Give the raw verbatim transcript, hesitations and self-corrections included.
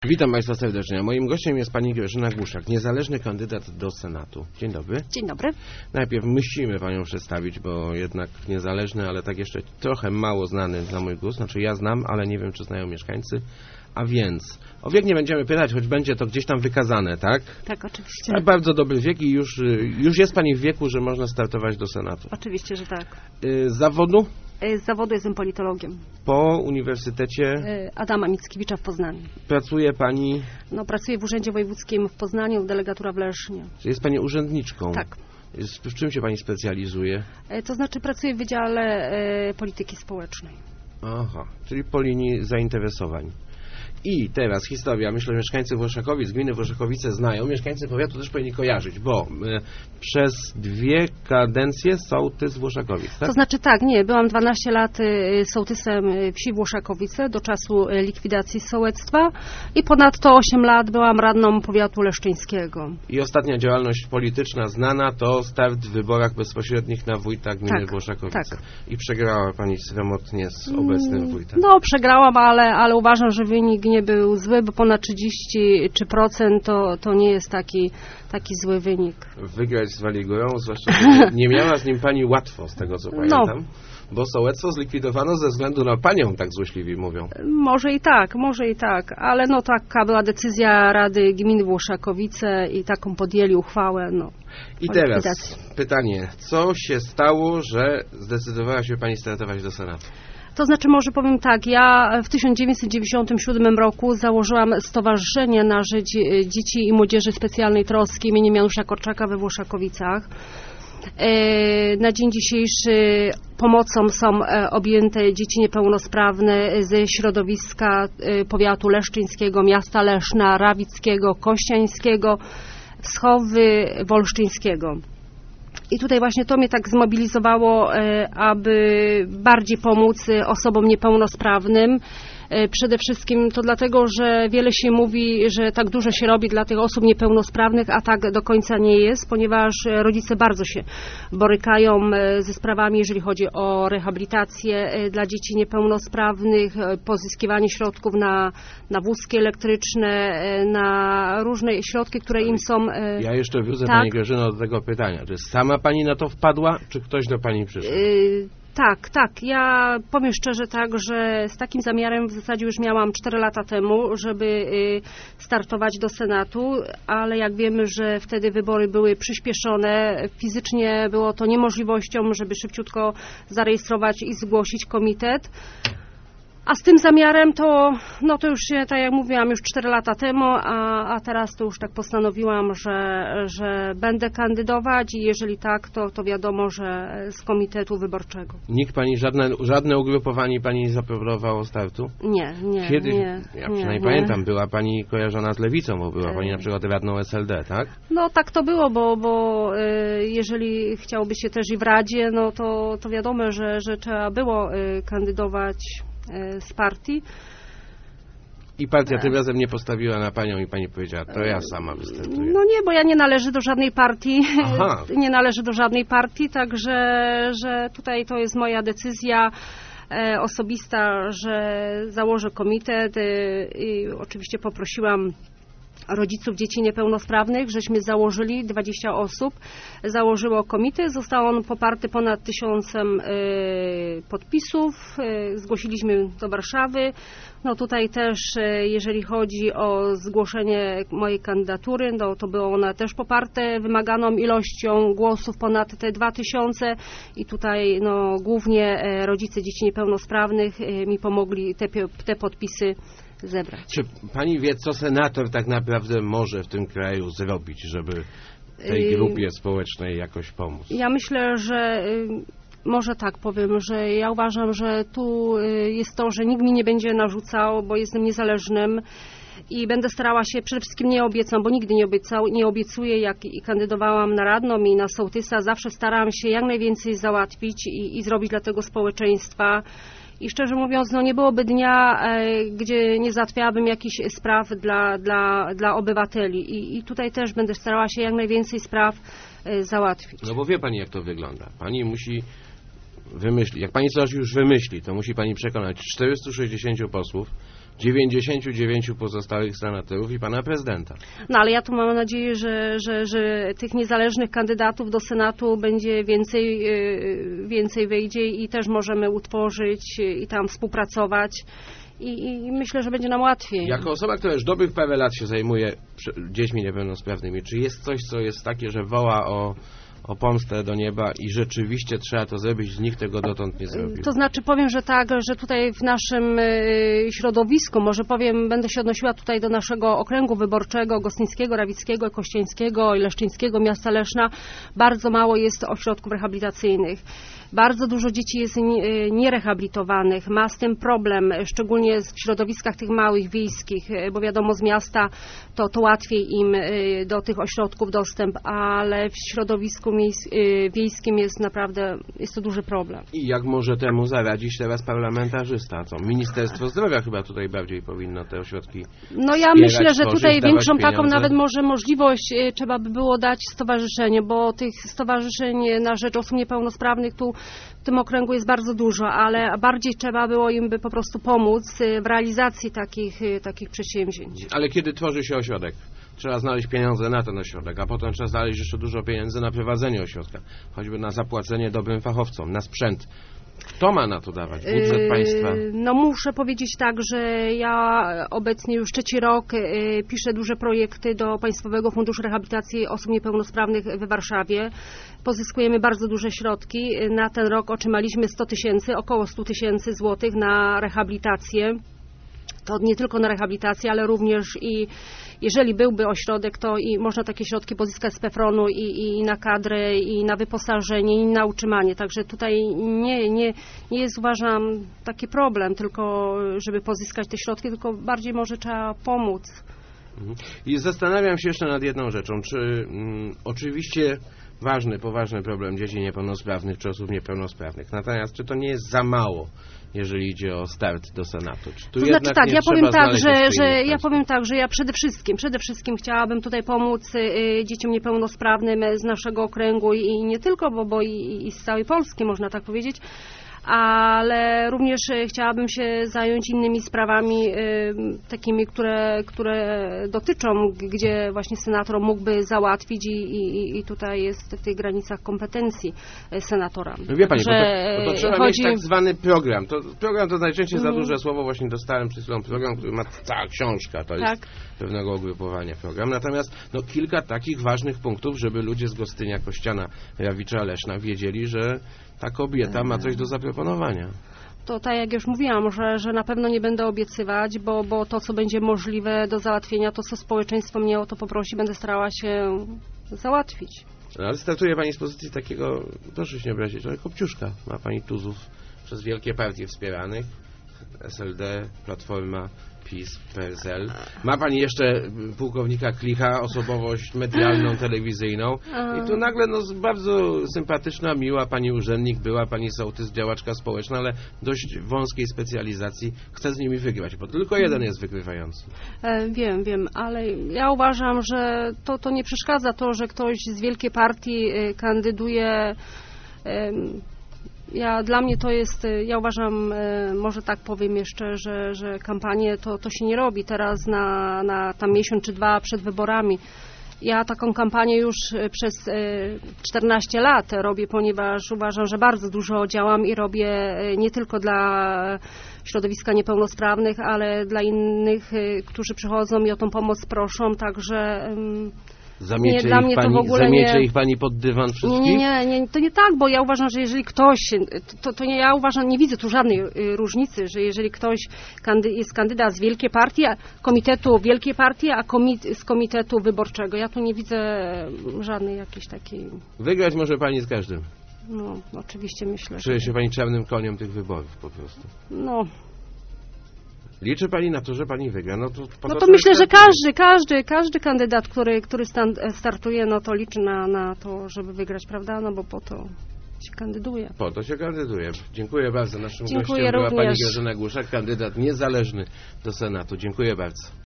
Witam Państwa serdecznie. Moim gościem jest pani Grażyna Głuszak, niezależny kandydat do Senatu. Dzień dobry. Dzień dobry. Najpierw musimy panią przedstawić, bo jednak niezależny, ale tak jeszcze trochę mało znany dla mój gust. Znaczy ja znam, ale nie wiem, czy znają mieszkańcy. A więc o wiek nie będziemy pytać, choć będzie to gdzieś tam wykazane, tak? Tak, oczywiście. A bardzo dobry wiek i już, już jest pani w wieku, że można startować do Senatu. Oczywiście, że tak. Z zawodu? Z zawodu jestem politologiem. Po Uniwersytecie Adama Mickiewicza w Poznaniu. Pracuje pani? No, pracuję w Urzędzie Wojewódzkim w Poznaniu, delegatura w Lesznie. Czy jest pani urzędniczką? Tak. W czym się pani specjalizuje? To znaczy pracuję w Wydziale e, Polityki Społecznej. Aha, czyli po linii zainteresowań. I teraz historia, myślę, że mieszkańcy Włoszakowic, gminy Włoszakowice znają, mieszkańcy powiatu też powinni kojarzyć, bo e, przez dwie kadencje sołtys Włoszakowic, tak? To znaczy tak, nie, byłam dwanaście lat e, sołtysem wsi Włoszakowice do czasu e, likwidacji sołectwa i ponadto osiem lat byłam radną powiatu leszczyńskiego. I ostatnia działalność polityczna znana to start w wyborach bezpośrednich na wójta gminy tak, Włoszakowice. Tak. I przegrała pani sromotnie z obecnym wójtem. No, przegrałam, ale, ale uważam, że wynik nie był zły, bo ponad trzydzieści procent to, to nie jest taki, taki zły wynik. Wygrać z Waligurą, zwłaszcza, że nie miała z nim pani łatwo, z tego co pamiętam. No. Bo sołectwo zlikwidowano ze względu na panią, tak złośliwi mówią. Może i tak, może i tak, ale no taka była decyzja Rady Gminy Włoszakowice i taką podjęli uchwałę. No, I teraz pytanie, co się stało, że zdecydowała się pani startować do Senatu? To znaczy, może powiem tak, ja w tysiąc dziewięćset dziewięćdziesiątym siódmym roku założyłam Stowarzyszenie na Rzecz Dzieci i Młodzieży Specjalnej Troski imienia Janusza Korczaka we Włoszakowicach. Na dzień dzisiejszy pomocą są objęte dzieci niepełnosprawne ze środowiska powiatu leszczyńskiego, miasta Leszna, Rawickiego, Kościańskiego, Wschowy, Wolsztyńskiego. I tutaj właśnie to mnie tak zmobilizowało, aby bardziej pomóc osobom niepełnosprawnym. Przede wszystkim to dlatego, że wiele się mówi, że tak dużo się robi dla tych osób niepełnosprawnych, a tak do końca nie jest, ponieważ rodzice bardzo się borykają ze sprawami, jeżeli chodzi o rehabilitację dla dzieci niepełnosprawnych, pozyskiwanie środków na, na wózki elektryczne, na różne środki, które im są... Ja jeszcze wrócę, tak. Pani Grażyno, do tego pytania. Czy sama Pani na to wpadła, czy ktoś do Pani przyszedł? Y Tak, tak. Ja powiem szczerze tak, że z takim zamiarem w zasadzie już miałam cztery lata temu, żeby startować do Senatu, ale jak wiemy, że wtedy wybory były przyspieszone, fizycznie było to niemożliwością, żeby szybciutko zarejestrować i zgłosić komitet. A z tym zamiarem to, no to już się, tak jak mówiłam, już cztery lata temu, a, a teraz to już tak postanowiłam, że, że będę kandydować i jeżeli tak, to, to wiadomo, że z komitetu wyborczego. Nikt pani, żadne, żadne ugrupowanie pani nie zaproponowało startu? Nie, nie, Kiedyś, nie. ja nie, przynajmniej nie. pamiętam, była pani kojarzona z Lewicą, bo była pani na przykład radną S L D, tak? No tak to było, bo, bo jeżeli chciałoby się też i w Radzie, no to, to wiadomo, że, że trzeba było kandydować z partii. I partia tym razem nie postawiła na panią i pani powiedziała, to ja sama wystartuję. No nie, bo ja nie należę do żadnej partii. Aha. Nie należę do żadnej partii, także że tutaj to jest moja decyzja e, osobista, że założę komitet e, i oczywiście poprosiłam rodziców dzieci niepełnosprawnych, żeśmy założyli, dwadzieścia osób założyło komitet, został on poparty ponad tysiącem y, podpisów, y, zgłosiliśmy do Warszawy. No tutaj też, y, jeżeli chodzi o zgłoszenie mojej kandydatury, no to było ona też poparte wymaganą ilością głosów ponad te dwa tysiące i tutaj no, głównie y, rodzice dzieci niepełnosprawnych y, mi pomogli te, te podpisy zebrać. Czy pani wie, co senator tak naprawdę może w tym kraju zrobić, żeby tej grupie społecznej jakoś pomóc? Ja myślę, że może tak powiem, że ja uważam, że tu jest to, że nikt mi nie będzie narzucał, bo jestem niezależnym i będę starała się, przede wszystkim nie obiecam, bo nigdy nie, obiecał, nie obiecuję, jak i kandydowałam na radną i na sołtysa, zawsze staram się jak najwięcej załatwić i, i zrobić dla tego społeczeństwa. I szczerze mówiąc, no nie byłoby dnia, e, gdzie nie załatwiałabym jakichś spraw dla, dla, dla obywateli. I, I tutaj też będę starała się jak najwięcej spraw e, załatwić. No bo wie pani, jak to wygląda. Pani musi wymyślić, jak pani coś już wymyśli, to musi pani przekonać czterystu sześćdziesięciu posłów, dziewięćdziesięciu dziewięciu pozostałych senatorów i pana prezydenta. No ale ja tu mam nadzieję, że, że, że tych niezależnych kandydatów do Senatu będzie więcej, więcej wyjdzie i też możemy utworzyć i tam współpracować. I, I myślę, że będzie nam łatwiej. Jako osoba, która już dobrych parę lat się zajmuje dziećmi niepełnosprawnymi, czy jest coś, co jest takie, że woła o, o pomstę do nieba i rzeczywiście trzeba to zrobić, nikt tego dotąd nie zrobił? To znaczy powiem, że tak, że tutaj w naszym y, środowisku, może powiem, będę się odnosiła tutaj do naszego okręgu wyborczego, Gostyńskiego, Rawickiego, Kościeńskiego i Leszczyńskiego, miasta Leszna, bardzo mało jest ośrodków rehabilitacyjnych. Bardzo dużo dzieci jest nierehabilitowanych, ma z tym problem, szczególnie w środowiskach tych małych, wiejskich, bo wiadomo z miasta to, to łatwiej im do tych ośrodków dostęp, ale w środowisku wiejskim jest naprawdę, jest to duży problem. I jak może temu zaradzić teraz parlamentarzysta? Co? Ministerstwo Zdrowia chyba tutaj bardziej powinno te ośrodki No ja wspierać, myślę, że tworzyć, tutaj większą pieniądze. taką nawet może możliwość trzeba by było dać stowarzyszenie, bo tych stowarzyszeń na rzecz osób niepełnosprawnych tu w tym okręgu jest bardzo dużo, ale bardziej trzeba było im by po prostu pomóc w realizacji takich, takich przedsięwzięć. Ale kiedy tworzy się ośrodek? Trzeba znaleźć pieniądze na ten ośrodek, a potem trzeba znaleźć jeszcze dużo pieniędzy na prowadzenie ośrodka, choćby na zapłacenie dobrym fachowcom, na sprzęt. Kto ma na to dawać? Budżet państwa? No muszę powiedzieć tak, że ja obecnie już trzeci rok piszę duże projekty do Państwowego Funduszu Rehabilitacji Osób Niepełnosprawnych w Warszawie. Pozyskujemy bardzo duże środki. Na ten rok otrzymaliśmy sto tysięcy, około sto tysięcy złotych na rehabilitację. To nie tylko na rehabilitację, ale również i jeżeli byłby ośrodek, to i można takie środki pozyskać z PEFRON-u i, i na kadrę, i na wyposażenie, i na utrzymanie. Także tutaj nie, nie, nie jest, uważam, taki problem, tylko żeby pozyskać te środki, tylko bardziej może trzeba pomóc. I zastanawiam się jeszcze nad jedną rzeczą. Czy mm, oczywiście ważny, poważny problem dzieci niepełnosprawnych czy osób niepełnosprawnych. Natomiast czy to nie jest za mało, jeżeli idzie o start do Senatu? Czy tu to znaczy tak, ja powiem tak, że, że ja państw? powiem tak, że ja przede wszystkim, przede wszystkim chciałabym tutaj pomóc y, dzieciom niepełnosprawnym z naszego okręgu i, i nie tylko, bo, bo i, i z całej Polski można tak powiedzieć. Ale również chciałabym się zająć innymi sprawami y, takimi, które, które dotyczą, gdzie właśnie senator mógłby załatwić i, i, i tutaj jest w tych granicach kompetencji senatora. No wie pani, że bo to, bo to trzeba chodzi... mieć tak zwany program. To, program to najczęściej Mm. za duże słowo, właśnie dostałem przed chwilą program, który ma cała książka, to jest Tak. pewnego ugrupowania program. Natomiast no, kilka takich ważnych punktów, żeby ludzie z Gostynia, Kościana, Rawicza, Leszna wiedzieli, że ta kobieta ma coś do zaproponowania. To tak jak już mówiłam, że, że na pewno nie będę obiecywać, bo, bo to, co będzie możliwe do załatwienia, to, co społeczeństwo mnie o to poprosi, będę starała się załatwić. No, ale startuje pani z pozycji takiego, proszę się nie obrazić, ale kopciuszka. Ma pani tuzów przez wielkie partie wspieranych, S L D, Platforma, PiS, P S L. Ma pani jeszcze pułkownika Klicha, osobowość medialną, telewizyjną. I tu nagle no, bardzo sympatyczna, miła pani urzędnik, była pani sołtys, działaczka społeczna, ale dość wąskiej specjalizacji. Chce z nimi wygrać, bo tylko jeden jest wygrywający. E, wiem, wiem, ale ja uważam, że to, to nie przeszkadza to, że ktoś z wielkiej partii y, kandyduje. Y, Ja, dla mnie to jest, ja uważam, może tak powiem jeszcze, że, że kampanię to, to się nie robi teraz na, na tam miesiąc czy dwa przed wyborami. Ja taką kampanię już przez czternaście lat robię, ponieważ uważam, że bardzo dużo działam i robię nie tylko dla środowiska niepełnosprawnych, ale dla innych, którzy przychodzą i o tą pomoc proszą, także... Zamiecie, nie, dla mnie pani, to w ogóle zamiecie nie... ich pani pod dywan wszystkich? Nie, nie, nie, to nie tak, bo ja uważam, że jeżeli ktoś, to, to nie, ja uważam, nie widzę tu żadnej różnicy, że jeżeli ktoś kandy, jest kandydat z wielkiej partii, komitetu wielkiej partii, a komit, z komitetu wyborczego, ja tu nie widzę żadnej jakiejś takiej... Wygrać może pani z każdym. No, oczywiście myślę. Czuje się pani czarnym koniem tych wyborów po prostu. No... Liczy pani na to, że pani wygra. No to, no to myślę, że każdy, każdy, każdy kandydat, który, który stan, startuje, no to liczy na, na to, żeby wygrać, prawda? No bo po to się kandyduje. Po to się kandyduje. Dziękuję bardzo. Naszym Dziękuję gościem była również. pani Grażyna Głuszak, kandydat niezależny do Senatu. Dziękuję bardzo.